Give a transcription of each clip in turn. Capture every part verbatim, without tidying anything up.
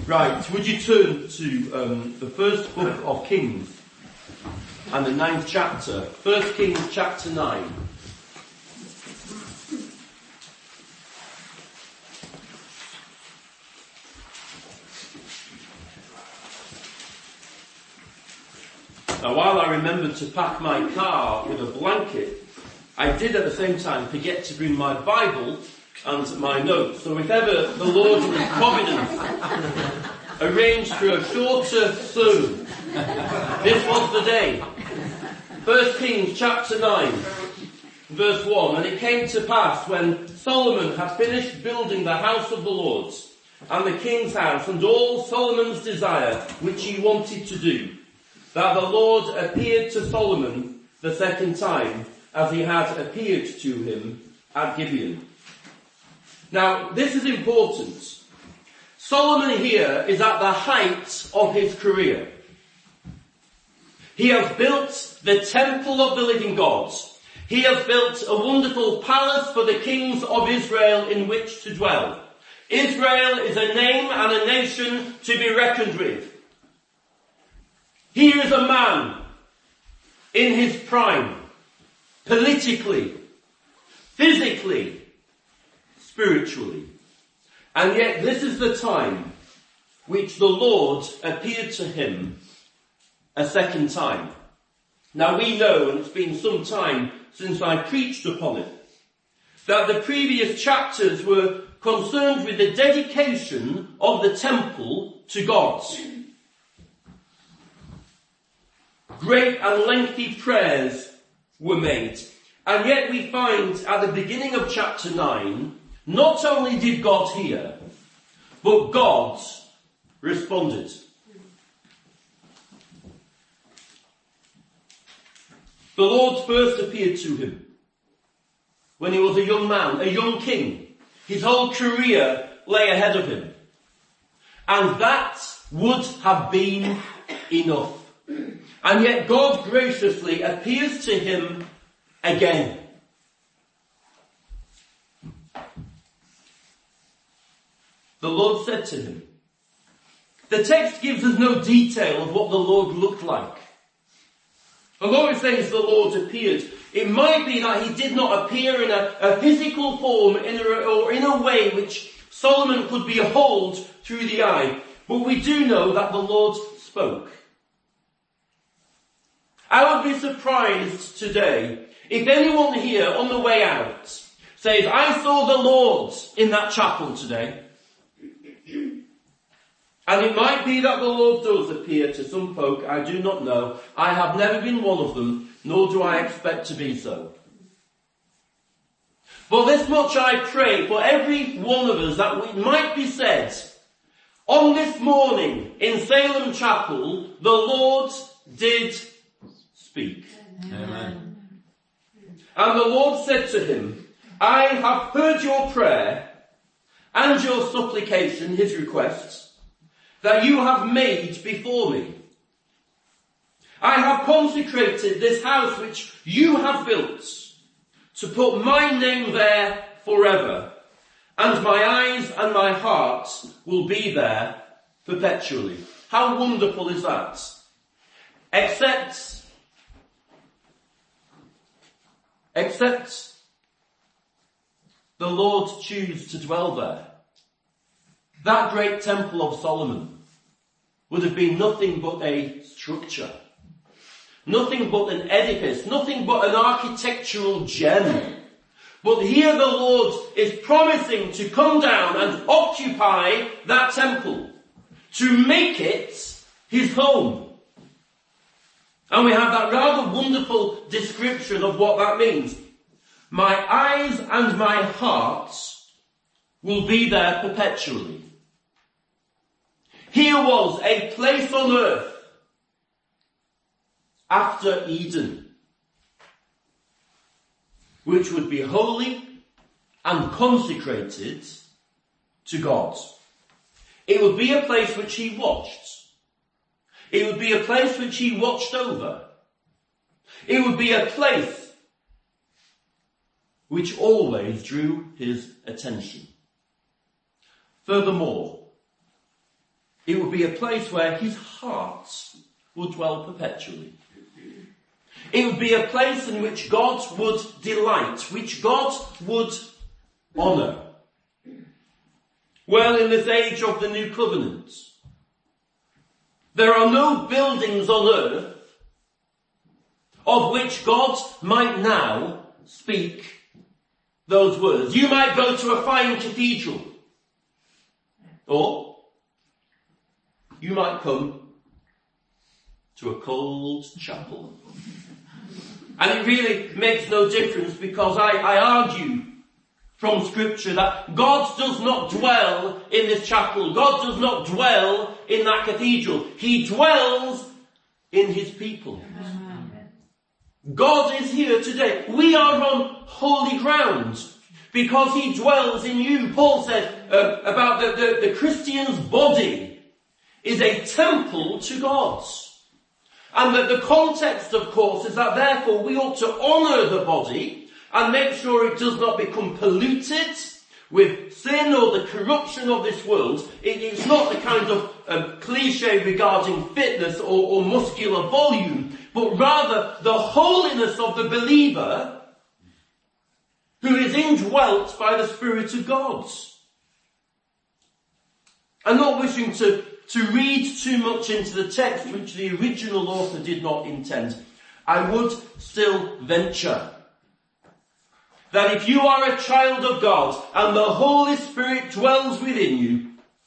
Right, would you turn to um, the first book of Kings and the ninth chapter. First Kings chapter nine. Now, while I remembered to pack my car with a blanket, I did at the same time forget to bring my Bible and my notes. So if ever the Lord in His providence arranged for a shorter sermon, this was the day. First Kings chapter nine, verse one. And it came to pass when Solomon had finished building the house of the Lord and the king's house and all Solomon's desire which he wanted to do, that the Lord appeared to Solomon the second time, as he had appeared to him at Gibeon. Now, this is important. Solomon here is at the height of his career. He has built the temple of the living God. He has built a wonderful palace for the kings of Israel in which to dwell. Israel is a name and a nation to be reckoned with. He is a man in his prime, politically, physically, spiritually. And yet this is the time which the Lord appeared to him a second time. Now we know, and it's been some time since I preached upon it, that the previous chapters were concerned with the dedication of the temple to God. Great and lengthy prayers were made. And yet we find at the beginning of chapter nine, not only did God hear, but God responded. The Lord first appeared to him when he was a young man, a young king. His whole career lay ahead of him. And that would have been enough. And yet God graciously appears to him again. The Lord said to him. The text gives us no detail of what the Lord looked like. Although it says the Lord appeared, it might be that he did not appear in a, a physical form in a, or in a way which Solomon could behold through the eye. But we do know that the Lord spoke. I would be surprised today if anyone here on the way out says, I saw the Lord in that chapel today. And it might be that the Lord does appear to some folk, I do not know. I have never been one of them, nor do I expect to be so. But this much I pray for every one of us, that it might be said, on this morning in Salem Chapel, the Lord did speak. Amen. And the Lord said to him, I have heard your prayer and your supplication, his requests, that you have made before me. I have consecrated this house which you have built to put my name there forever, and my eyes and my heart will be there perpetually. How wonderful is that? Except, except the Lord choose to dwell there. That great temple of Solomon would have been nothing but a structure, nothing but an edifice, nothing but an architectural gem. But here the Lord is promising to come down and occupy that temple, to make it his home. And we have that rather wonderful description of what that means. My eyes and my heart will be there perpetually. Here was a place on earth after Eden, which would be holy and consecrated to God. It would be a place which he watched. It would be a place which he watched over. It would be a place which always drew his attention. Furthermore, It would be a place where his heart would dwell perpetually. It would be a place in which God would delight, which God would honour. Well, in this age of the new covenant, there are no buildings on earth of which God might now speak those words. You might go to a fine cathedral, or you might come to a cold chapel. And it really makes no difference, because I, I argue from Scripture that God does not dwell in this chapel. God does not dwell in that cathedral. He dwells in his people. God is here today. We are on holy ground because he dwells in you. Paul said uh, about the, the, the Christian's body is a temple to God. And that the context, of course, is that therefore we ought to honour the body and make sure it does not become polluted with sin or the corruption of this world. It, it's not the kind of um, cliche regarding fitness or, or muscular volume, but rather the holiness of the believer who is indwelt by the Spirit of God. I'm not wishing to, to read too much into the text, which the original author did not intend. I would still venture that if you are a child of God and the Holy Spirit dwells within you,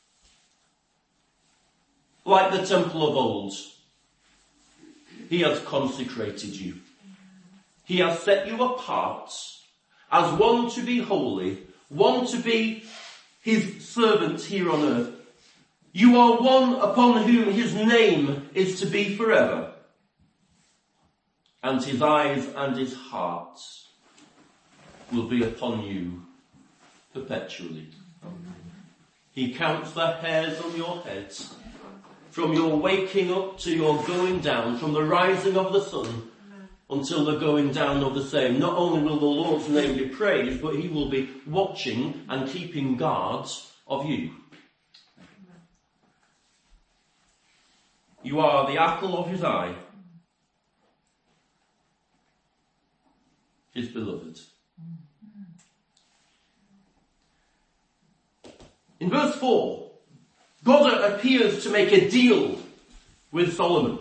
like the temple of old, he has consecrated you. He has set you apart as one to be holy, one to be his servant here on earth. You are one upon whom his name is to be forever, and his eyes and his heart will be upon you perpetually. He counts the hairs on your heads, from your waking up to your going down, from the rising of the sun until the going down of the same. Not only will the Lord's name be praised, but he will be watching and keeping guard of you. You are the apple of his eye, his beloved. In verse four, God appears to make a deal with Solomon.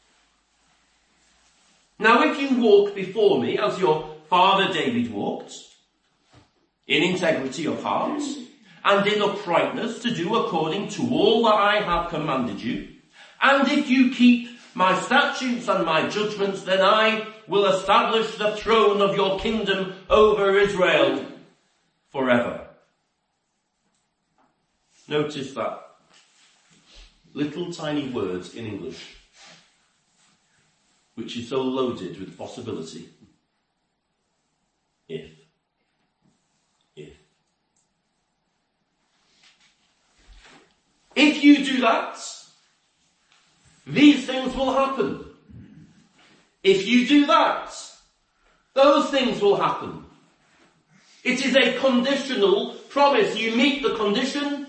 Now if you walk before me as your father David walked, in integrity of heart, and in uprightness to do according to all that I have commanded you, and if you keep my statutes and my judgments, then I will establish the throne of your kingdom over Israel forever. Notice that little tiny words in English, which is so loaded with possibility. If. If. If you do that, these things will happen. If you do that, those things will happen. It is a conditional promise. You meet the condition,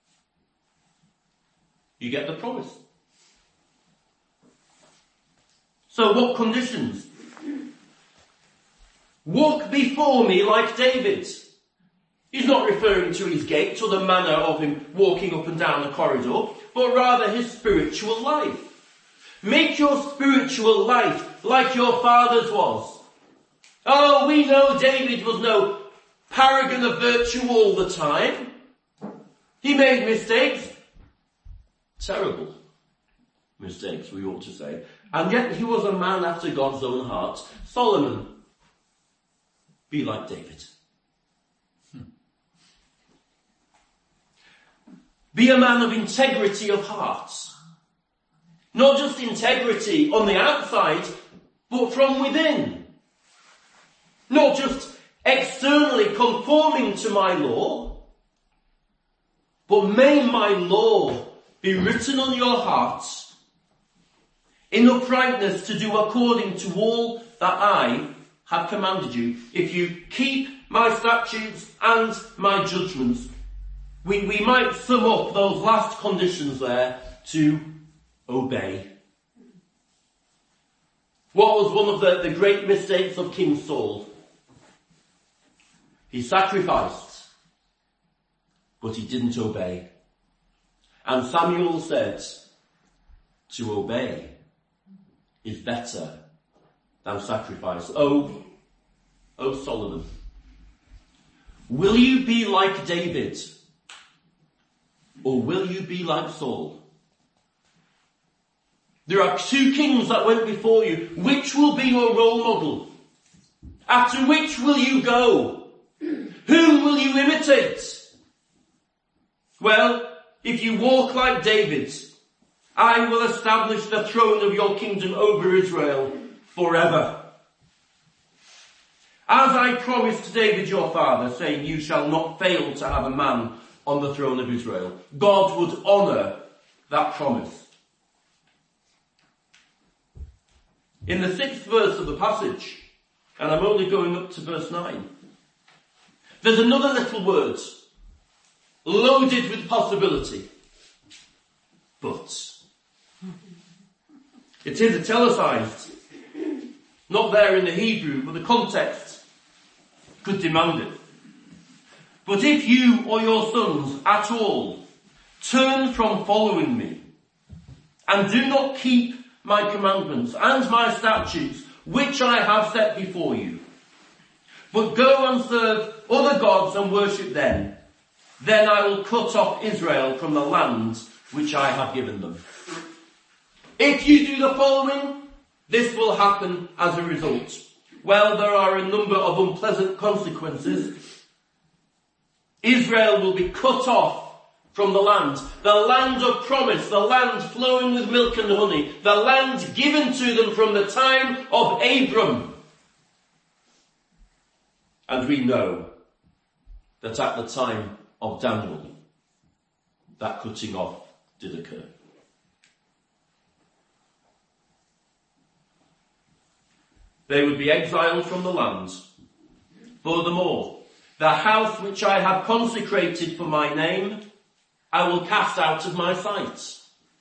you get the promise. So what conditions? Walk before me like David. He's not referring to his gait or the manner of him walking up and down the corridor, but rather his spiritual life. Make your spiritual life like your father's was. Oh, we know David was no paragon of virtue all the time. He made mistakes. Terrible mistakes, we ought to say. And yet he was a man after God's own heart. Solomon, be like David. Hmm. Be a man of integrity of heart. Not just integrity on the outside, but from within. Not just externally conforming to my law, but may my law be written on your hearts in uprightness to do according to all that I have commanded you. If you keep my statutes and my judgments, We, we might sum up those last conditions there to obey. What was one of the, the great mistakes of King Saul? He sacrificed, but he didn't obey. And Samuel said, to obey is better than sacrifice. Oh, oh Solomon, will you be like David, or will you be like Saul? There are two kings that went before you. Which will be your role model? After which will you go? Whom will you imitate? Well, if you walk like David, I will establish the throne of your kingdom over Israel forever. As I promised David your father, saying, you shall not fail to have a man on the throne of Israel. God would honour that promise. In the sixth verse of the passage, and I'm only going up to verse nine, there's another little word, loaded with possibility. But. It is italicized. Not there in the Hebrew, but the context could demand it. But if you or your sons at all turn from following me, and do not keep my commandments and my statutes, which I have set before you, but go and serve other gods and worship them, then I will cut off Israel from the land which I have given them. If you do the following, this will happen as a result. Well, there are a number of unpleasant consequences. Israel will be cut off from the land, the land of promise, the land flowing with milk and honey, the land given to them from the time of Abram. And we know that at the time of Daniel, that cutting off did occur. They would be exiled from the land. Furthermore, the house which I have consecrated for my name, I will cast out of my sight.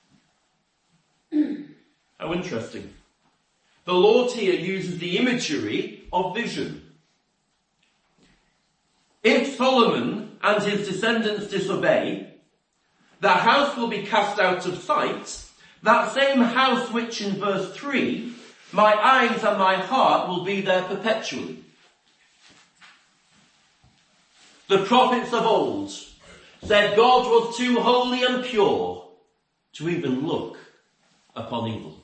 How interesting. The Lord here uses the imagery of vision. If Solomon and his descendants disobey, the house will be cast out of sight, that same house which in verse three, my eyes and my heart will be there perpetually. The prophets of old said God was too holy and pure to even look upon evil.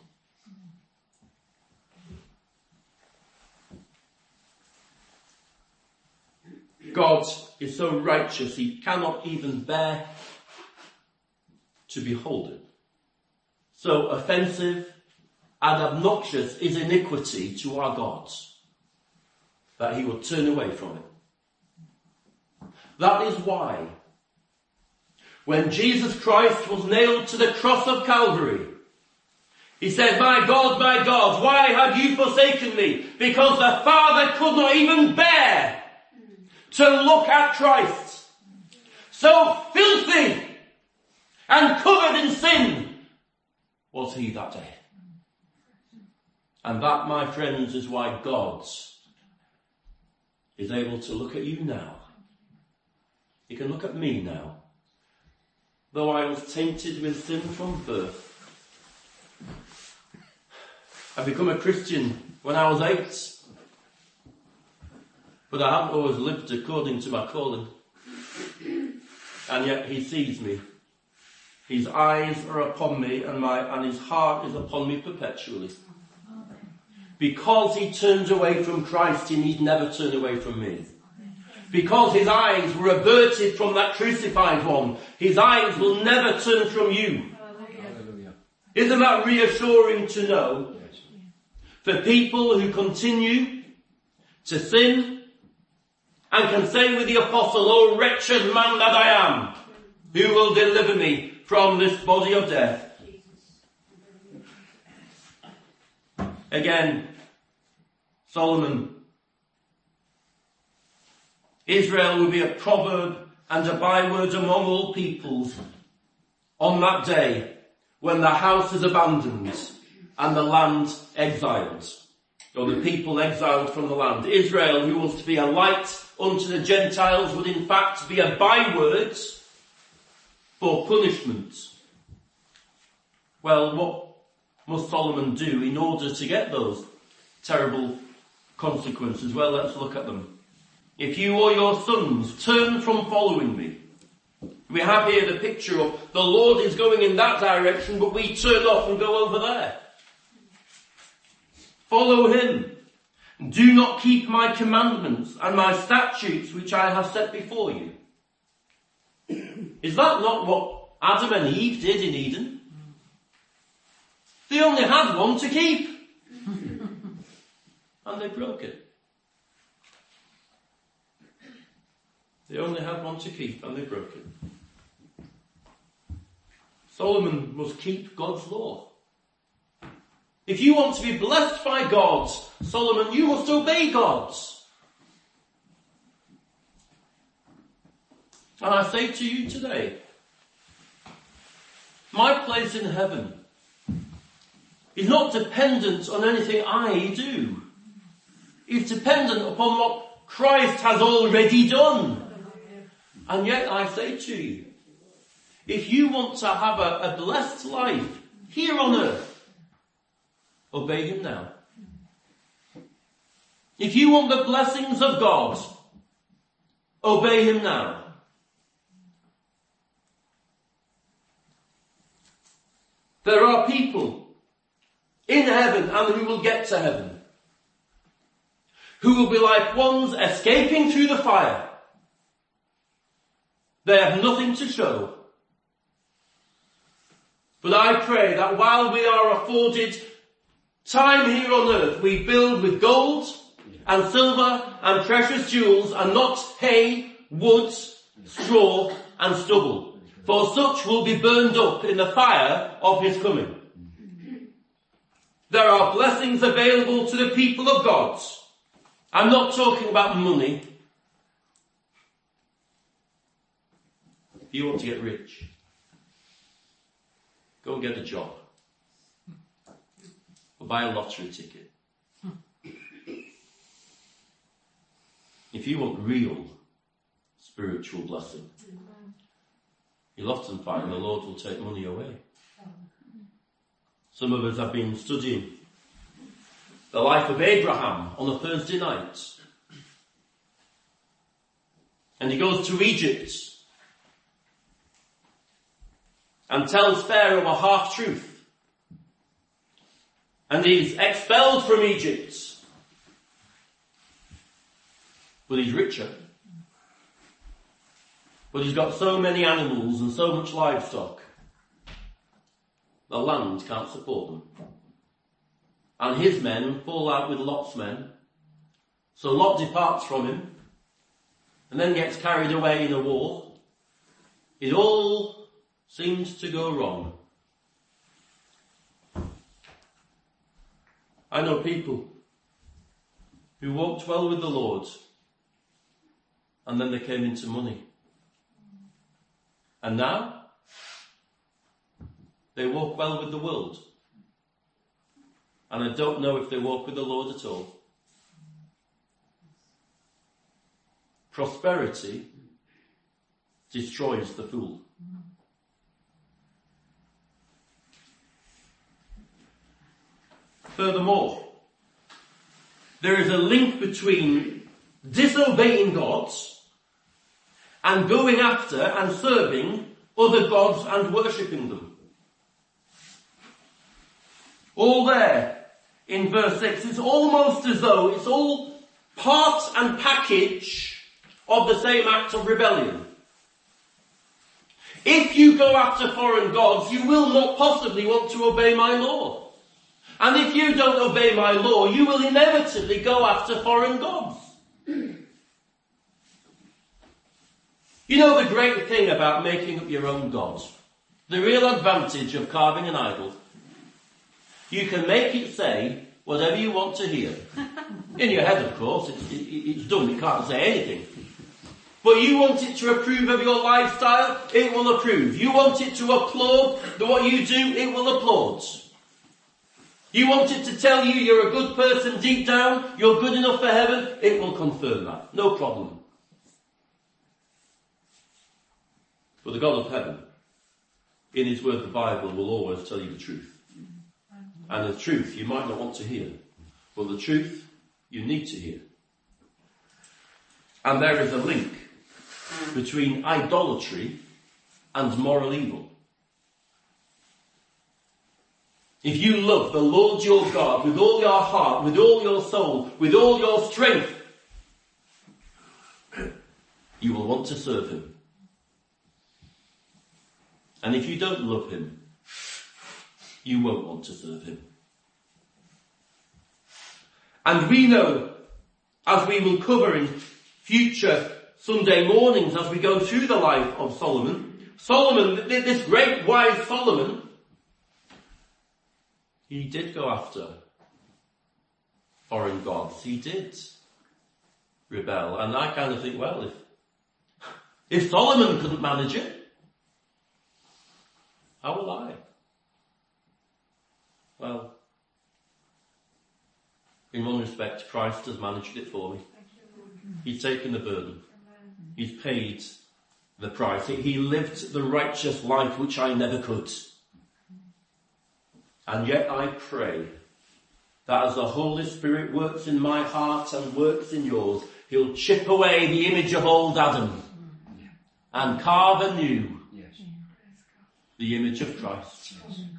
God is so righteous he cannot even bear to behold it. So offensive and obnoxious is iniquity to our God, that he will turn away from it. That is why, when Jesus Christ was nailed to the cross of Calvary, he said, my God, my God, why have you forsaken me? Because the Father could not even bear to look at Christ. So filthy and covered in sin was he that day. And that, my friends, is why God is able to look at you now. He can look at me now. Though I was tainted with sin from birth. I became a Christian when I was eight. But I haven't always lived according to my calling. And yet he sees me. His eyes are upon me and my and his heart is upon me perpetually. Because he turned away from Christ, he need never turn away from me. Because his eyes were averted from that crucified one, his eyes will never turn from you. Hallelujah. Isn't that reassuring to know? For people who continue to sin and can say with the apostle, "O wretched man that I am, who will deliver me from this body of death?" Again, Solomon. Israel will be a proverb and a byword among all peoples on that day when the house is abandoned and the land exiled, or the people exiled from the land. Israel, who was to be a light unto the Gentiles, would in fact be a byword for punishment. Well, what must Solomon do in order to get those terrible consequences? Well, let's look at them. If you or your sons turn from following me, we have here the picture of the Lord is going in that direction, but we turn off and go over there. Follow him. Do not keep my commandments and my statutes which I have set before you. Is that not what Adam and Eve did in Eden? They only had one to keep. And they broke it. They only had one to keep and they broke it. Solomon must keep God's law. If you want to be blessed by God, Solomon, you must obey God's. And I say to you today, my place in heaven is not dependent on anything I do. It's dependent upon what Christ has already done. And yet I say to you, if you want to have a, a blessed life here on earth, obey him now. If you want the blessings of God, obey him now. There are people in heaven and who will get to heaven, who will be like ones escaping through the fire. They have nothing to show. But I pray that while we are afforded time here on earth, we build with gold and silver and precious jewels, and not hay, wood, straw and stubble. For such will be burned up in the fire of his coming. There are blessings available to the people of God. I'm not talking about money. If you want to get rich, go and get a job. Or buy a lottery ticket. If you want real spiritual blessing, you'll often find the Lord will take money away. Some of us have been studying the life of Abraham on a Thursday night. And he goes to Egypt and tells Pharaoh a half-truth. And he's expelled from Egypt. But he's richer. But he's got so many animals and so much livestock, the land can't support them. And his men fall out with Lot's men. So Lot departs from him and then gets carried away in a war. It all seems to go wrong. I know people who walked well with the Lord and then they came into money. And now they walk well with the world. And I don't know if they walk with the Lord at all. Prosperity destroys the fool. Furthermore, there is a link between disobeying God and going after and serving other gods and worshipping them. All there in verse six, it's almost as though it's all part and package of the same act of rebellion. If you go after foreign gods, you will not possibly want to obey my law. And if you don't obey my law, you will inevitably go after foreign gods. You know the great thing about making up your own gods? The real advantage of carving an idol? You can make it say whatever you want to hear. In your head, of course, it's, it, it's dumb, it can't say anything. But you want it to approve of your lifestyle, it will approve. You want it to applaud what you do, it will applaud. You want it to tell you you're a good person deep down, you're good enough for heaven, it will confirm that. No problem. But the God of heaven, in his word, the Bible, will always tell you the truth. And the truth you might not want to hear, but the truth you need to hear. And there is a link between idolatry and moral evil. If you love the Lord your God with all your heart, with all your soul, with all your strength, you will want to serve him. And if you don't love him, you won't want to serve him. And we know, as we will cover in future Sunday mornings as we go through the life of Solomon, Solomon, this great wise Solomon, he did go after foreign gods. He did rebel. And I kind of think, well, if, if Solomon couldn't manage it, how will I? Well, in one respect, Christ has managed it for me. He's taken the burden. He's paid the price. He lived the righteous life which I never could. And yet I pray that as the Holy Spirit works in my heart and works in yours, he'll chip away the image of old Adam and carve anew the image of Christ.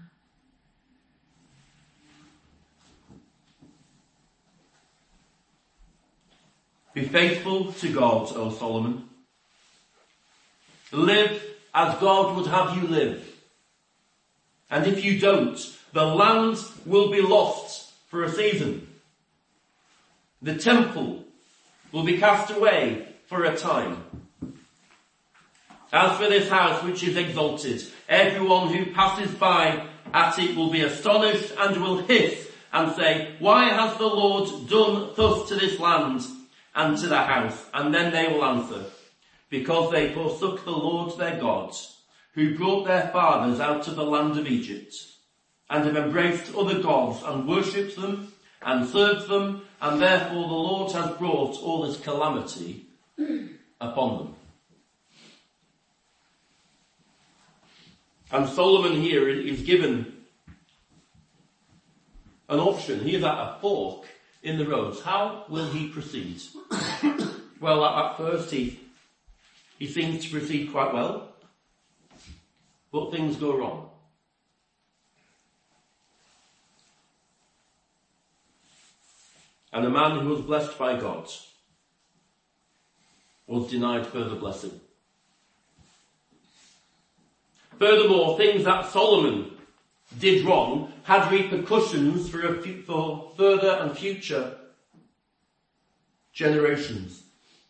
Be faithful to God, O Solomon. Live as God would have you live. And if you don't, the land will be lost for a season. The temple will be cast away for a time. As for this house which is exalted, everyone who passes by at it will be astonished and will hiss and say, why has the Lord done thus to this land and to the house? And then they will answer, because they forsook the Lord their God, who brought their fathers out of the land of Egypt, and have embraced other gods and worshipped them and served them, and therefore the Lord has brought all this calamity upon them. And Solomon here is given an option. He is at a fork in the roads. How will he proceed? Well, at first he, he seems to proceed quite well, but things go wrong. And a man who was blessed by God was denied further blessing. Furthermore, things that Solomon did wrong had repercussions for, a few, for further and future generations.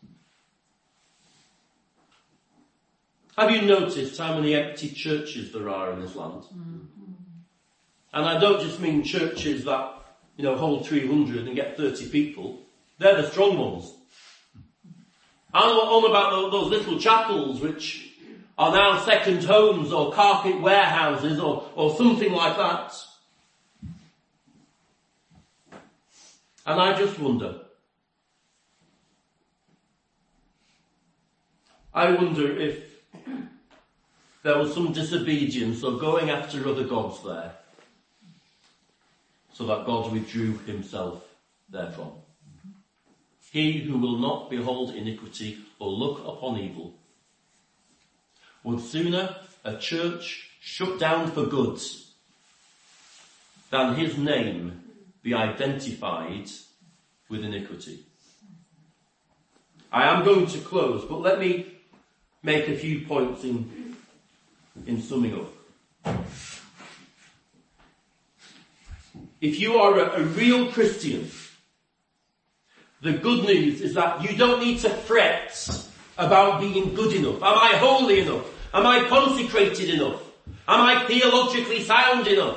Have you noticed how many empty churches there are in this land? Mm-hmm. And I don't just mean churches that, you know, hold three hundred and get thirty people. They're the strong ones. I'm on about those little chapels which are now second homes or carpet warehouses or, or something like that. And I just wonder, I wonder if there was some disobedience or going after other gods there, so that God withdrew himself therefrom. He who will not behold iniquity or look upon evil would sooner a church shut down for good than his name be identified with iniquity. I am going to close, but let me make a few points in, in summing up. If you are a, a real Christian, the good news is that you don't need to fret about being good enough. Am I holy enough? Am I consecrated enough? Am I theologically sound enough?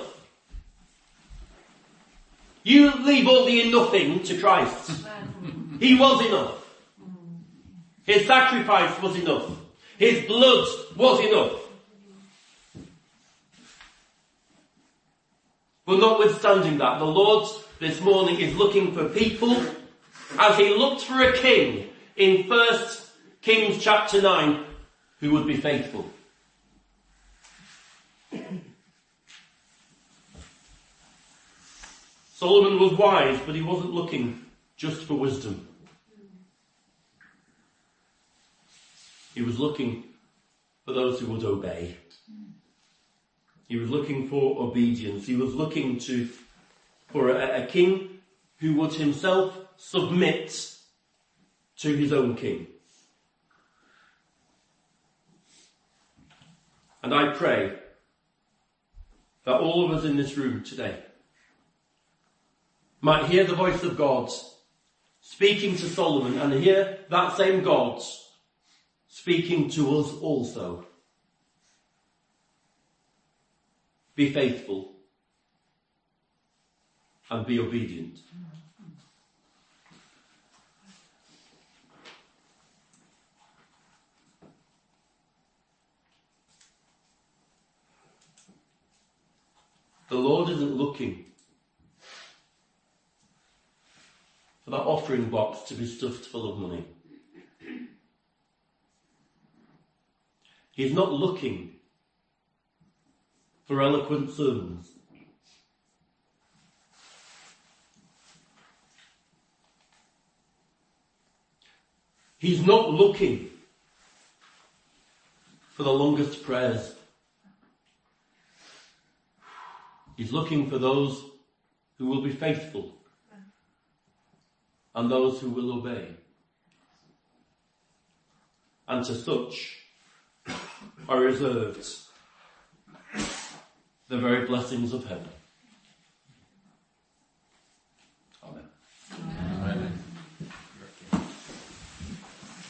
You leave all the nothing to Christ. He was enough. His sacrifice was enough. His blood was enough. But notwithstanding that, the Lord this morning is looking for people, as he looked for a king in First Kings chapter nine, who would be faithful. Solomon was wise, but he wasn't looking just for wisdom. He was looking for those who would obey. He was looking for obedience. He was looking to for a, a king who would himself submit to his own king. And I pray that all of us in this room today might hear the voice of God speaking to Solomon, and hear that same God speaking to us also. Be faithful and be obedient. The Lord isn't looking for that offering box to be stuffed full of money. He's not looking for eloquent sermons. He's not looking for the longest prayers. He's looking for those who will be faithful and those who will obey. And to such are reserved the very blessings of heaven.